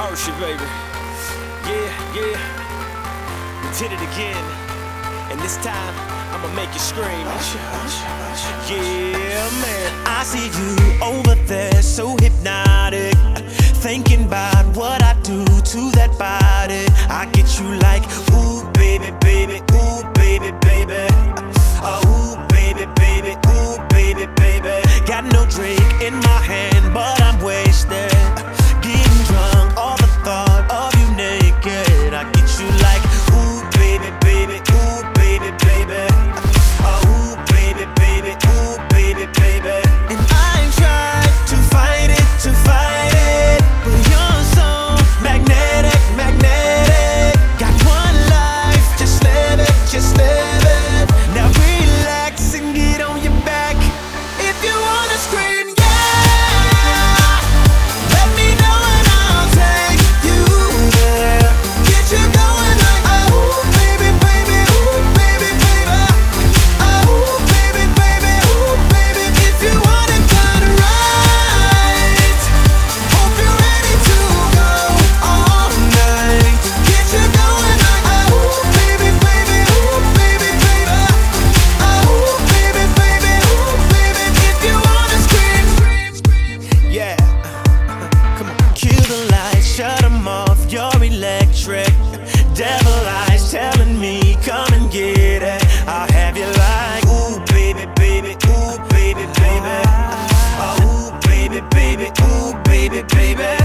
Ocean, baby. Yeah, yeah. We did it again. And this time, I'ma make you scream. Yeah, man. I see you over there, so hypnotic, thinking about what I do to that body. I get you like, ooh, baby, baby, ooh, baby, baby. Ooh, baby, baby, ooh, baby, baby. Got no drink in my hand, but I'm wasted. Getting drunk, all the thought of you naked. I get you like, ooh, baby, baby, ooh, baby, baby. Ooh, baby, baby, ooh, baby, baby. And I tried to fight it, but you're so magnetic, magnetic. Got one life, just live it, just live it. Now relax and get on your back. If you wanna scream, yeah, let me know and I'll take you there. Get you going like, oh, baby, baby, ooh, baby, baby. Oh, baby, baby, ooh, baby. If you want it done right, hope you're ready to go all night. Get you going like, oh, baby, baby, ooh, baby, baby. Oh, baby, baby, ooh, baby. If you wanna scream, Yeah. Come on. kill the lights, shut them off, you're electric. Devil eyes telling me, come and get it. I'll have you like, ooh, baby, baby, ooh, baby, baby. Ooh, baby, baby, ooh, baby, baby.